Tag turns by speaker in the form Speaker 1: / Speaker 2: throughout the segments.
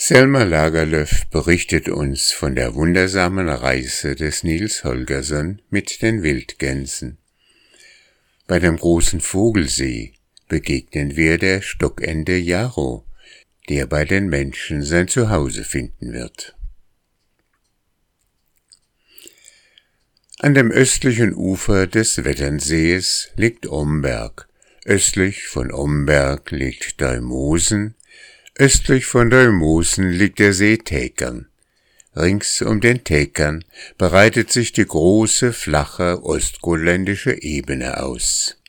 Speaker 1: Selma Lagerlöf berichtet uns von der wundersamen Reise des Niels Holgersen mit den Wildgänsen. Bei dem großen Vogelsee begegnen wir der Stockente Jarro, der bei den Menschen sein Zuhause finden wird. An dem östlichen Ufer des Wetternsees liegt Omberg, östlich von Omberg liegt Daimosen, östlich von Daimosen liegt der See Täkern. Rings um den Täkern breitet sich die große, flache ostgotländische Ebene aus.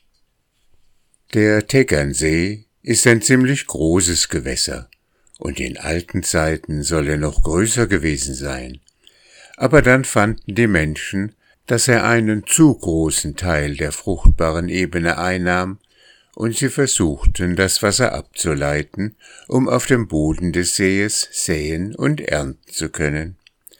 Speaker 1: Der Täkernsee ist ein ziemlich großes Gewässer, und in alten Zeiten soll er noch größer gewesen sein. Aber dann fanden die Menschen, dass er einen zu großen Teil der fruchtbaren Ebene einnahm, und sie versuchten, das Wasser abzuleiten, um auf dem Boden des Sees säen und ernten zu können.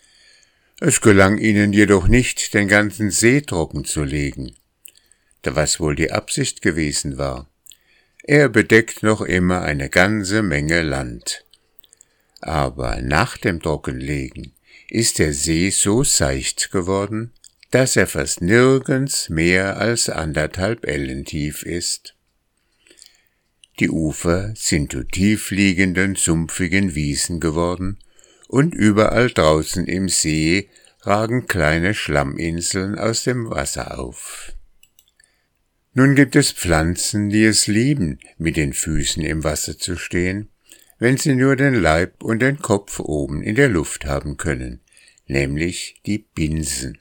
Speaker 1: Es gelang ihnen jedoch nicht, den ganzen See trocken zu legen, was wohl die Absicht gewesen war. Er bedeckt noch immer eine ganze Menge Land. Aber nach dem Trockenlegen ist der See so seicht geworden, dass er fast nirgends mehr als 1,5 Ellen tief ist. Die Ufer sind zu tiefliegenden, sumpfigen Wiesen geworden, und überall draußen im See ragen kleine Schlamminseln aus dem Wasser auf. Nun gibt es Pflanzen, die es lieben, mit den Füßen im Wasser zu stehen, wenn sie nur den Leib und den Kopf oben in der Luft haben können, nämlich die Binsen.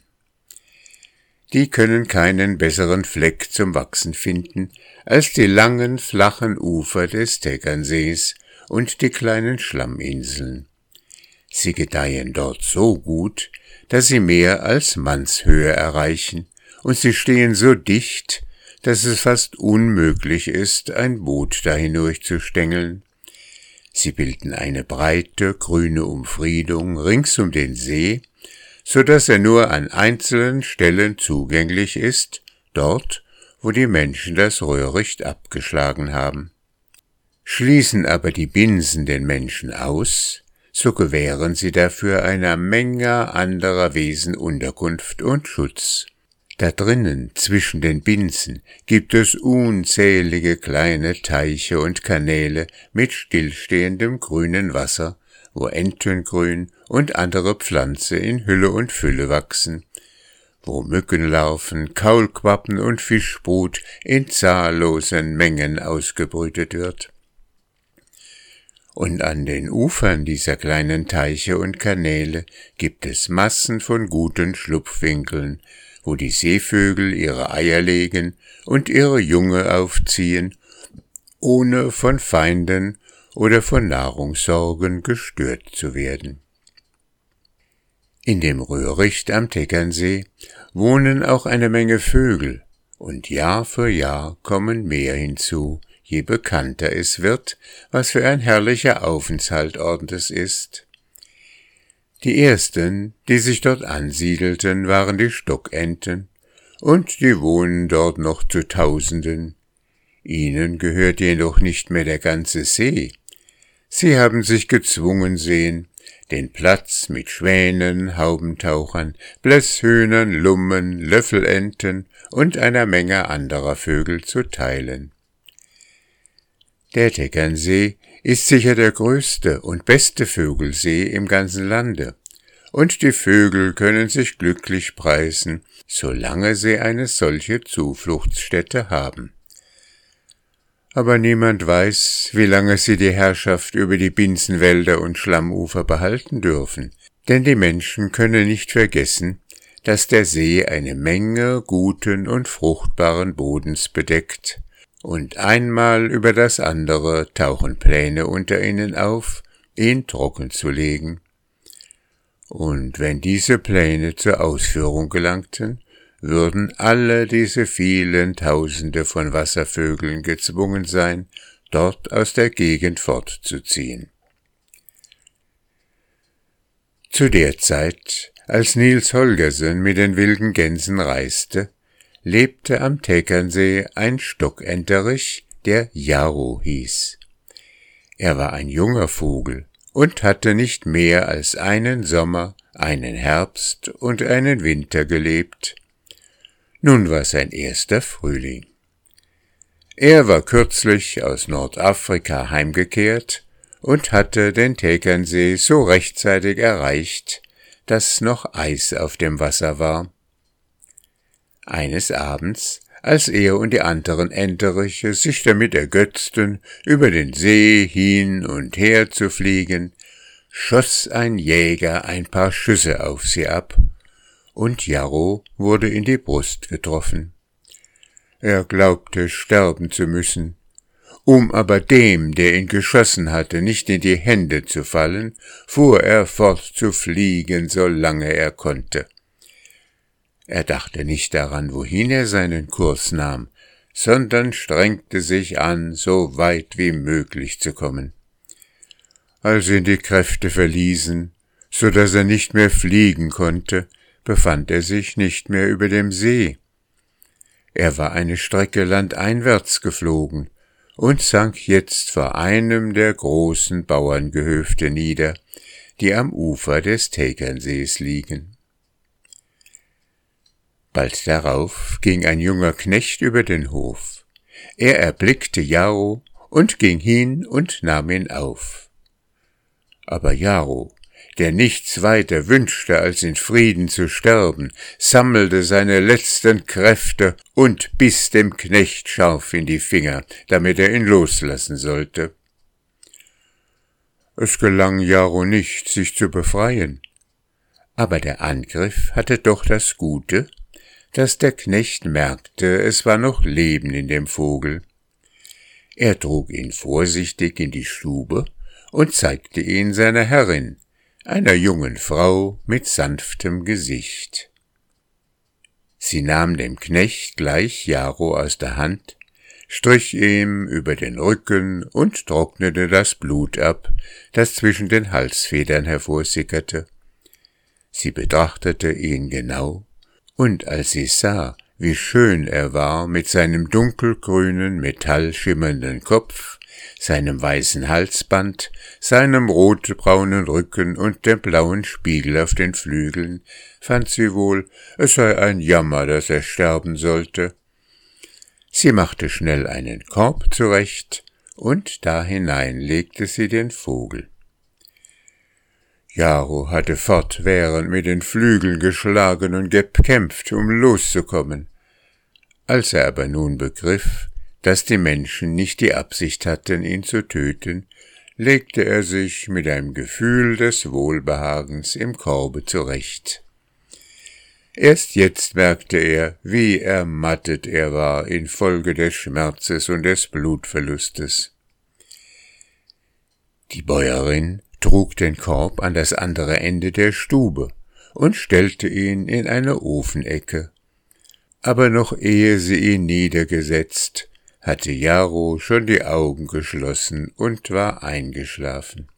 Speaker 1: Die können keinen besseren Fleck zum Wachsen finden als die langen, flachen Ufer des Täkernsees und die kleinen Schlamminseln. Sie gedeihen dort so gut, dass sie mehr als Mannshöhe erreichen, und sie stehen so dicht, dass es fast unmöglich ist, ein Boot dahin durchzustängeln. Sie bilden eine breite, grüne Umfriedung rings um den See, so dass er nur an einzelnen Stellen zugänglich ist, dort, wo die Menschen das Röhricht abgeschlagen haben. Schließen aber die Binsen den Menschen aus, so gewähren sie dafür einer Menge anderer Wesen Unterkunft und Schutz. Da drinnen, zwischen den Binsen, gibt es unzählige kleine Teiche und Kanäle mit stillstehendem grünen Wasser, wo Entengrün und andere Pflanzen in Hülle und Fülle wachsen, wo Mückenlarven, Kaulquappen und Fischbrut in zahllosen Mengen ausgebrütet wird. Und an den Ufern dieser kleinen Teiche und Kanäle gibt es Massen von guten Schlupfwinkeln, wo die Seevögel ihre Eier legen und ihre Junge aufziehen, ohne von Feinden oder von Nahrungssorgen gestört zu werden. In dem Röhricht am Täkernsee wohnen auch eine Menge Vögel, und Jahr für Jahr kommen mehr hinzu, je bekannter es wird, was für ein herrlicher Aufenthaltsort es ist. Die ersten, die sich dort ansiedelten, waren die Stockenten, und die wohnen dort noch zu Tausenden. Ihnen gehört jedoch nicht mehr der ganze See. Sie haben sich gezwungen sehen, den Platz mit Schwänen, Haubentauchern, Blässhühnern, Lummen, Löffelenten und einer Menge anderer Vögel zu teilen. Der Täkernsee ist sicher der größte und beste Vögelsee im ganzen Lande, und die Vögel können sich glücklich preisen, solange sie eine solche Zufluchtsstätte haben. Aber niemand weiß, wie lange sie die Herrschaft über die Binsenwälder und Schlammufer behalten dürfen, denn die Menschen können nicht vergessen, dass der See eine Menge guten und fruchtbaren Bodens bedeckt, und einmal über das andere tauchen Pläne unter ihnen auf, ihn trocken zu legen. Und wenn diese Pläne zur Ausführung gelangten, würden alle diese vielen Tausende von Wasservögeln gezwungen sein, dort aus der Gegend fortzuziehen. Zu der Zeit, als Niels Holgersen mit den wilden Gänsen reiste, lebte am Täkernsee ein Stockenterich, der Jarro hieß. Er war ein junger Vogel und hatte nicht mehr als einen Sommer, einen Herbst und einen Winter gelebt. Nun war sein erster Frühling. Er war kürzlich aus Nordafrika heimgekehrt und hatte den Tegernsee so rechtzeitig erreicht, dass noch Eis auf dem Wasser war. Eines Abends, als er und die anderen Enteriche sich damit ergötzten, über den See hin und her zu fliegen, schoss ein Jäger ein paar Schüsse auf sie ab, und Jarro wurde in die Brust getroffen. Er glaubte, sterben zu müssen. Um aber dem, der ihn geschossen hatte, nicht in die Hände zu fallen, fuhr er fort zu fliegen, solange er konnte. Er dachte nicht daran, wohin er seinen Kurs nahm, sondern strengte sich an, so weit wie möglich zu kommen. Als ihn die Kräfte verließen, so dass er nicht mehr fliegen konnte, befand er sich nicht mehr über dem See. Er war eine Strecke landeinwärts geflogen und sank jetzt vor einem der großen Bauerngehöfte nieder, die am Ufer des Tegernsees liegen. Bald darauf ging ein junger Knecht über den Hof. Er erblickte Jarro und ging hin und nahm ihn auf. Aber Jarro, der nichts weiter wünschte, als in Frieden zu sterben, sammelte seine letzten Kräfte und biss dem Knecht scharf in die Finger, damit er ihn loslassen sollte. Es gelang Jarro nicht, sich zu befreien, aber der Angriff hatte doch das Gute, dass der Knecht merkte, es war noch Leben in dem Vogel. Er trug ihn vorsichtig in die Stube und zeigte ihn seiner Herrin, einer jungen Frau mit sanftem Gesicht. Sie nahm dem Knecht gleich Jarro aus der Hand, strich ihm über den Rücken und trocknete das Blut ab, das zwischen den Halsfedern hervorsickerte. Sie betrachtete ihn genau, und als sie sah, wie schön er war mit seinem dunkelgrünen, metallschimmernden Kopf, seinem weißen Halsband, seinem rotbraunen Rücken und dem blauen Spiegel auf den Flügeln, fand sie wohl, es sei ein Jammer, dass er sterben sollte. Sie machte schnell einen Korb zurecht, und da hinein legte sie den Vogel. Jarro hatte fortwährend mit den Flügeln geschlagen und gekämpft, um loszukommen. Als er aber nun begriff, dass die Menschen nicht die Absicht hatten, ihn zu töten, legte er sich mit einem Gefühl des Wohlbehagens im Korbe zurecht. Erst jetzt merkte er, wie ermattet er war infolge des Schmerzes und des Blutverlustes. Die Bäuerin trug den Korb an das andere Ende der Stube und stellte ihn in eine Ofenecke. Aber noch ehe sie ihn niedergesetzt, hatte Jarro schon die Augen geschlossen und war eingeschlafen.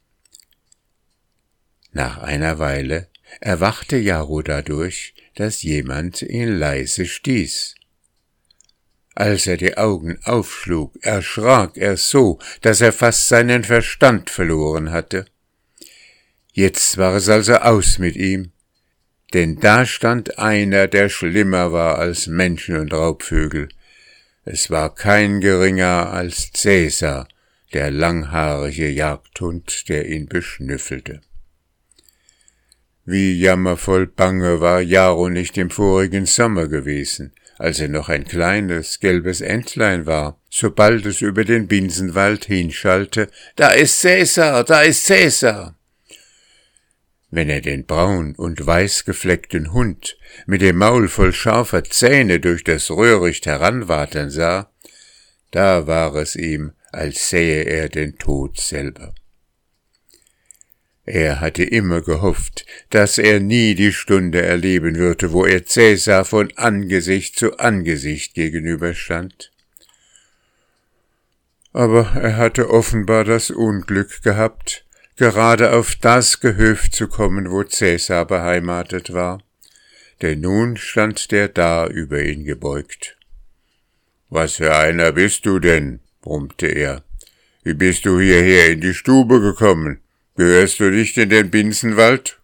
Speaker 1: Nach einer Weile erwachte Jarro dadurch, dass jemand ihn leise stieß. Als er die Augen aufschlug, erschrak er so, dass er fast seinen Verstand verloren hatte. Jetzt war es also aus mit ihm, denn da stand einer, der schlimmer war als Menschen und Raubvögel. Es war kein geringer als Cäsar, der langhaarige Jagdhund, der ihn beschnüffelte. Wie jammervoll bange war Jarro nicht im vorigen Sommer gewesen, als er noch ein kleines, gelbes Entlein war, sobald es über den Binsenwald hinschallte, »Da ist Cäsar, da ist Cäsar!« Wenn er den braun und weiß gefleckten Hund mit dem Maul voll scharfer Zähne durch das Röhricht heranwatern sah, da war es ihm, als sähe er den Tod selber. Er hatte immer gehofft, dass er nie die Stunde erleben würde, wo er Cäsar von Angesicht zu Angesicht gegenüberstand. Aber er hatte offenbar das Unglück gehabt, gerade auf das Gehöft zu kommen, wo Cäsar beheimatet war, denn nun stand der da über ihn gebeugt. »Was für einer bist du denn?« brummte er. »Wie bist du hierher in die Stube gekommen? Gehörst du nicht in den Binsenwald?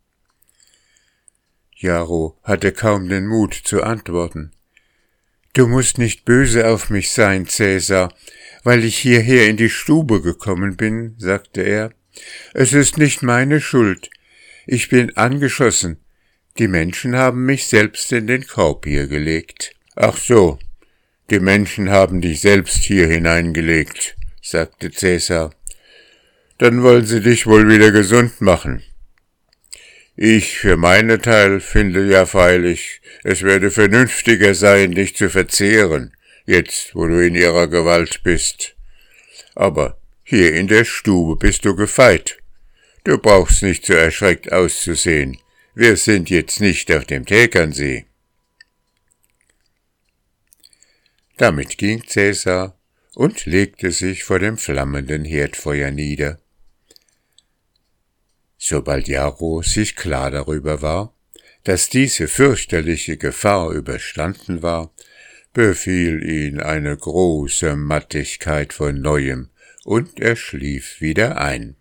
Speaker 1: Jarro hatte kaum den Mut zu antworten. »Du musst nicht böse auf mich sein, Cäsar, weil ich hierher in die Stube gekommen bin«, sagte er. »Es ist nicht meine Schuld. Ich bin angeschossen. Die Menschen haben mich selbst in den Korb hier gelegt.« »Ach so, die Menschen haben dich selbst hier hineingelegt«, sagte Cäsar. »Dann wollen sie dich wohl wieder gesund machen. Ich für meinen Teil finde ja freilich, es werde vernünftiger sein, dich zu verzehren, jetzt wo du in ihrer Gewalt bist. Aber hier in der Stube bist du gefeit. Du brauchst nicht so erschreckt auszusehen. Wir sind jetzt nicht auf dem Tegernsee.« Damit ging Cäsar und legte sich vor dem flammenden Herdfeuer nieder. Sobald Jarro sich klar darüber war, dass diese fürchterliche Gefahr überstanden war, befiel ihn eine große Mattigkeit von Neuem, und er schlief wieder ein.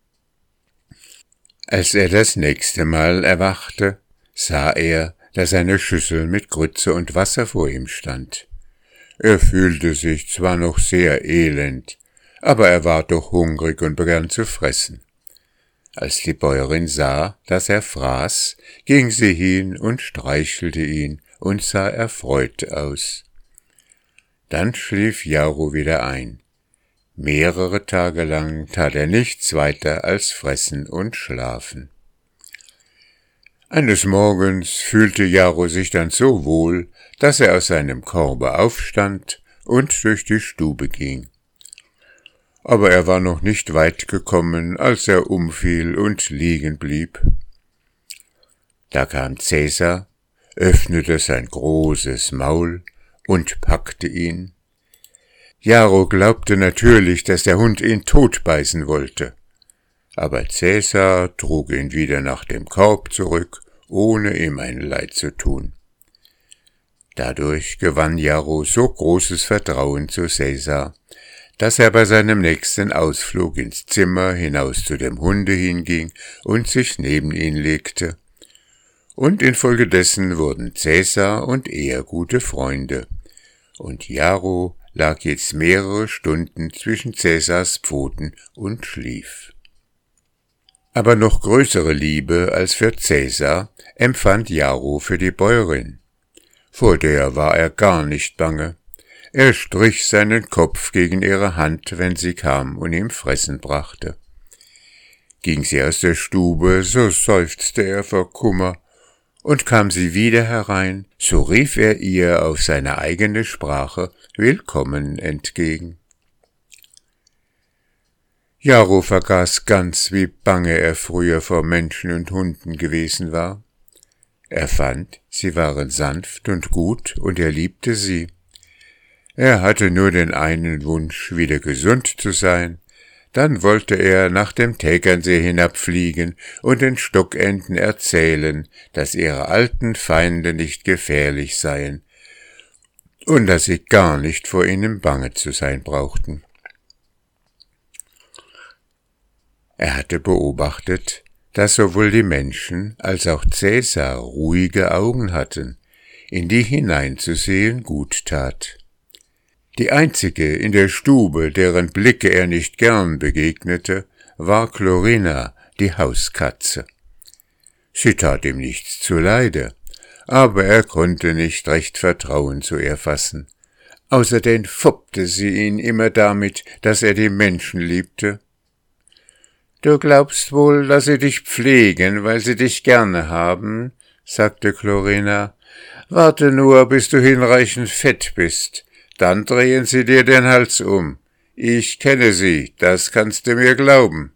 Speaker 1: Als er das nächste Mal erwachte, sah er, dass eine Schüssel mit Grütze und Wasser vor ihm stand. Er fühlte sich zwar noch sehr elend, aber er war doch hungrig und begann zu fressen. Als die Bäuerin sah, dass er fraß, ging sie hin und streichelte ihn und sah erfreut aus. Dann schlief Jarro wieder ein. Mehrere Tage lang tat er nichts weiter als fressen und schlafen. Eines Morgens fühlte Jarro sich dann so wohl, dass er aus seinem Korbe aufstand und durch die Stube ging. Aber er war noch nicht weit gekommen, als er umfiel und liegen blieb. Da kam Cäsar, öffnete sein großes Maul und packte ihn. Jarro glaubte natürlich, dass der Hund ihn totbeißen wollte. Aber Cäsar trug ihn wieder nach dem Korb zurück, ohne ihm ein Leid zu tun. Dadurch gewann Jarro so großes Vertrauen zu Cäsar, dass er bei seinem nächsten Ausflug ins Zimmer hinaus zu dem Hunde hinging und sich neben ihn legte. Und infolgedessen wurden Cäsar und er gute Freunde, und Jarro lag jetzt mehrere Stunden zwischen Cäsars Pfoten und schlief. Aber noch größere Liebe als für Cäsar empfand Jarro für die Bäuerin. Vor der war er gar nicht bange. Er strich seinen Kopf gegen ihre Hand, wenn sie kam und ihm Fressen brachte. Ging sie aus der Stube, so seufzte er vor Kummer, und kam sie wieder herein, so rief er ihr auf seine eigene Sprache Willkommen entgegen. Jarro vergaß ganz, wie bange er früher vor Menschen und Hunden gewesen war. Er fand, sie waren sanft und gut, und er liebte sie. Er hatte nur den einen Wunsch, wieder gesund zu sein, dann wollte er nach dem Tegernsee hinabfliegen und den Stockenten erzählen, dass ihre alten Feinde nicht gefährlich seien und dass sie gar nicht vor ihnen bange zu sein brauchten. Er hatte beobachtet, dass sowohl die Menschen als auch Cäsar ruhige Augen hatten, in die hineinzusehen gut tat. Die einzige in der Stube, deren Blicke er nicht gern begegnete, war Chlorina, die Hauskatze. Sie tat ihm nichts zuleide, aber er konnte nicht recht Vertrauen zu ihr fassen. Außerdem foppte sie ihn immer damit, dass er die Menschen liebte. »Du glaubst wohl, dass sie dich pflegen, weil sie dich gerne haben«, sagte Chlorina. »Warte nur, bis du hinreichend fett bist. Dann drehen sie dir den Hals um. Ich kenne sie, das kannst du mir glauben.«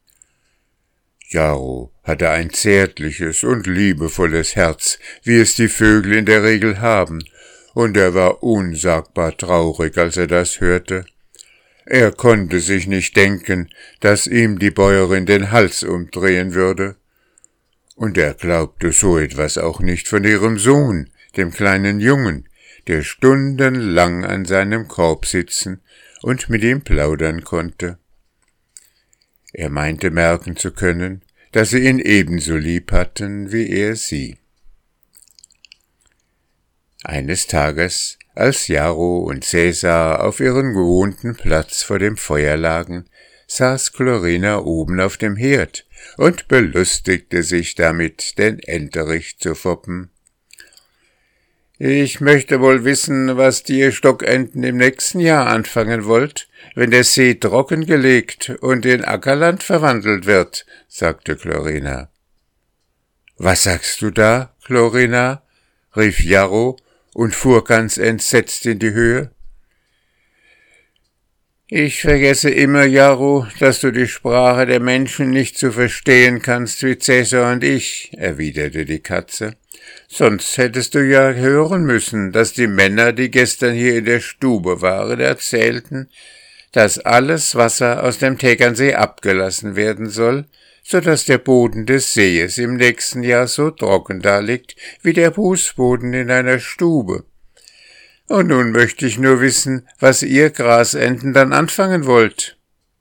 Speaker 1: Jarro hatte ein zärtliches und liebevolles Herz, wie es die Vögel in der Regel haben, und er war unsagbar traurig, als er das hörte. Er konnte sich nicht denken, dass ihm die Bäuerin den Hals umdrehen würde. Und er glaubte so etwas auch nicht von ihrem Sohn, dem kleinen Jungen, der stundenlang an seinem Korb sitzen und mit ihm plaudern konnte. Er meinte merken zu können, dass sie ihn ebenso lieb hatten wie er sie. Eines Tages, als Jarro und Cäsar auf ihren gewohnten Platz vor dem Feuer lagen, saß Klorina oben auf dem Herd und belustigte sich damit, den Enterich zu foppen. »Ich möchte wohl wissen, was die ihr Stockenten im nächsten Jahr anfangen wollt, wenn der See trockengelegt und in Ackerland verwandelt wird«, sagte Klorina. »Was sagst du da, Klorina?« rief Jarro und fuhr ganz entsetzt in die Höhe. »Ich vergesse immer, Jarro, dass du die Sprache der Menschen nicht so verstehen kannst wie Cäsar und ich«, erwiderte die Katze. »Sonst hättest du ja hören müssen, dass die Männer, die gestern hier in der Stube waren, erzählten, dass alles Wasser aus dem Tegernsee abgelassen werden soll, so dass der Boden des Sees im nächsten Jahr so trocken daliegt wie der Fußboden in einer Stube. Und nun möchte ich nur wissen, was ihr Grasenten dann anfangen wollt.«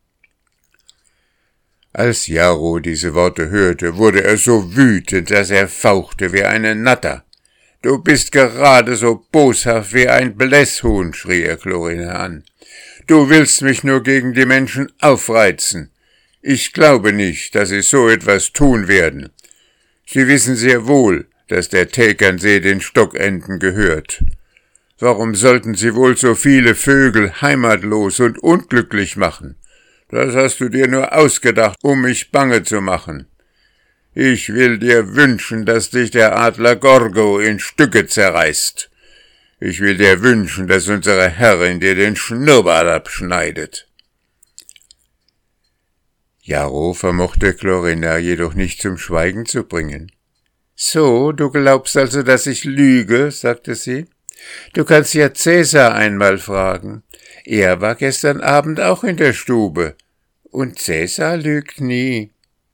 Speaker 1: Als Jarro diese Worte hörte, wurde er so wütend, dass er fauchte wie eine Natter. »Du bist gerade so boshaft wie ein Blässhuhn«, schrie er Klorina an. »Du willst mich nur gegen die Menschen aufreizen. Ich glaube nicht, dass sie so etwas tun werden. Sie wissen sehr wohl, dass der Tegernsee den Stockenten gehört. Warum sollten sie wohl so viele Vögel heimatlos und unglücklich machen? Das hast du dir nur ausgedacht, um mich bange zu machen. Ich will dir wünschen, dass dich der Adler Gorgo in Stücke zerreißt. Ich will dir wünschen, dass unsere Herrin dir den Schnurrbart abschneidet.« Jarro vermochte Klorina jedoch nicht zum Schweigen zu bringen. »So, du glaubst also, dass ich lüge«, sagte sie. »Du kannst ja Cäsar einmal fragen. Er war gestern Abend auch in der Stube. Und Cäsar lügt nie.«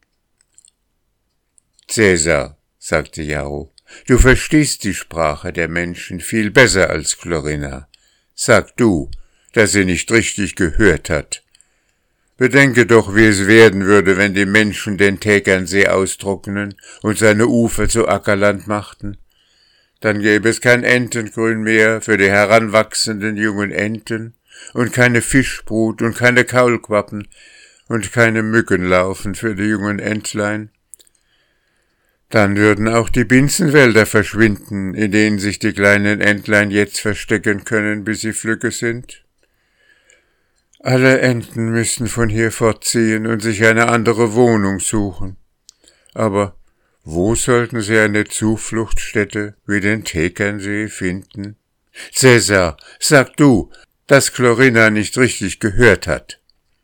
Speaker 1: »Cäsar«, sagte Jarro, »du verstehst die Sprache der Menschen viel besser als Klorina. Sag du, dass sie nicht richtig gehört hat. Bedenke doch, wie es werden würde, wenn die Menschen den Tegernsee austrocknen und seine Ufer zu Ackerland machten. Dann gäbe es kein Entengrün mehr für die heranwachsenden jungen Enten und keine Fischbrut und keine Kaulquappen und keine Mückenlarven für die jungen Entlein. Dann würden auch die Binsenwälder verschwinden, in denen sich die kleinen Entlein jetzt verstecken können, bis sie flügge sind. Alle Enten müssten von hier fortziehen und sich eine andere Wohnung suchen. Aber wo sollten sie eine Zufluchtsstätte wie den Tegernsee finden? Cäsar, sag du, dass Klorina nicht richtig gehört hat.«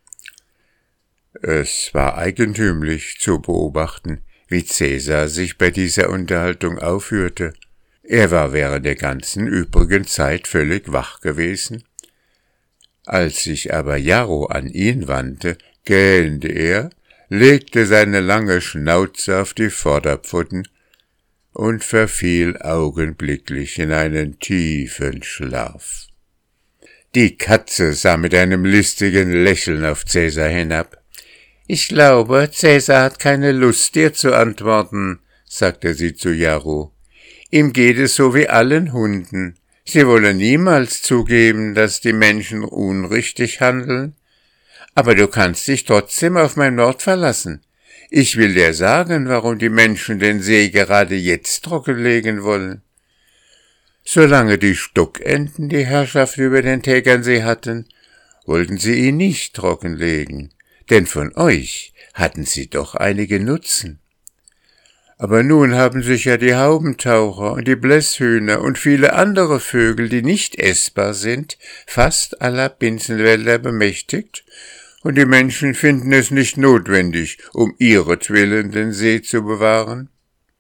Speaker 1: Es war eigentümlich zu beobachten, wie Cäsar sich bei dieser Unterhaltung aufführte. Er war während der ganzen übrigen Zeit völlig wach gewesen. Als sich aber Jarro an ihn wandte, gähnte er, legte seine lange Schnauze auf die Vorderpfoten und verfiel augenblicklich in einen tiefen Schlaf. Die Katze sah mit einem listigen Lächeln auf Cäsar hinab. »Ich glaube, Cäsar hat keine Lust, dir zu antworten«, sagte sie zu Jarro. »Ihm geht es so wie allen Hunden. Sie wollen niemals zugeben, dass die Menschen unrichtig handeln. Aber du kannst dich trotzdem auf mein Wort verlassen. Ich will dir sagen, warum die Menschen den See gerade jetzt trockenlegen wollen. Solange die Stockenten die Herrschaft über den Tegernsee hatten, wollten sie ihn nicht trockenlegen, denn von euch hatten sie doch einige Nutzen. Aber nun haben sich ja die Haubentaucher und die Blässhühner und viele andere Vögel, die nicht essbar sind, fast aller Binsenwälder bemächtigt, und die Menschen finden es nicht notwendig, um ihretwillen den See zu bewahren.«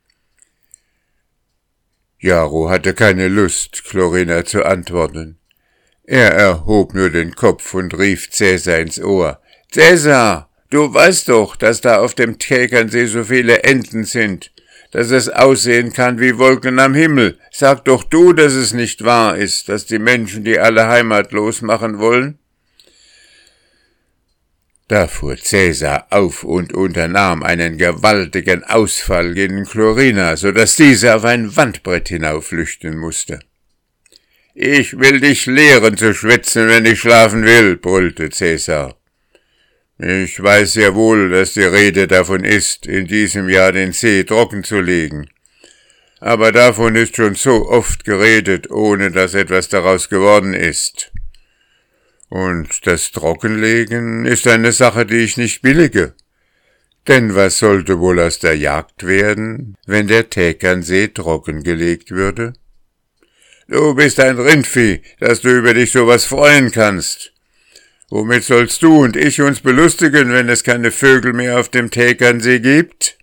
Speaker 1: Jarro hatte keine Lust, Klorina zu antworten. Er erhob nur den Kopf und rief Cäsar ins Ohr. »Cäsar, du weißt doch, dass da auf dem Tegernsee so viele Enten sind, dass es aussehen kann wie Wolken am Himmel. Sag doch du, dass es nicht wahr ist, dass die Menschen die alle heimatlos machen wollen.« Da fuhr Cäsar auf und unternahm einen gewaltigen Ausfall gegen Chlorina, so daß diese auf ein Wandbrett hinauflüchten musste. »Ich will dich lehren zu schwitzen, wenn ich schlafen will«, brüllte Cäsar. »Ich weiß ja wohl, dass die Rede davon ist, in diesem Jahr den See trocken zu legen. Aber davon ist schon so oft geredet, ohne dass etwas daraus geworden ist. Und das Trockenlegen ist eine Sache, die ich nicht billige. Denn was sollte wohl aus der Jagd werden, wenn der Tegernsee trockengelegt würde? Du bist ein Rindvieh, dass du über dich sowas freuen kannst. Womit sollst du und ich uns belustigen, wenn es keine Vögel mehr auf dem Tegernsee gibt?«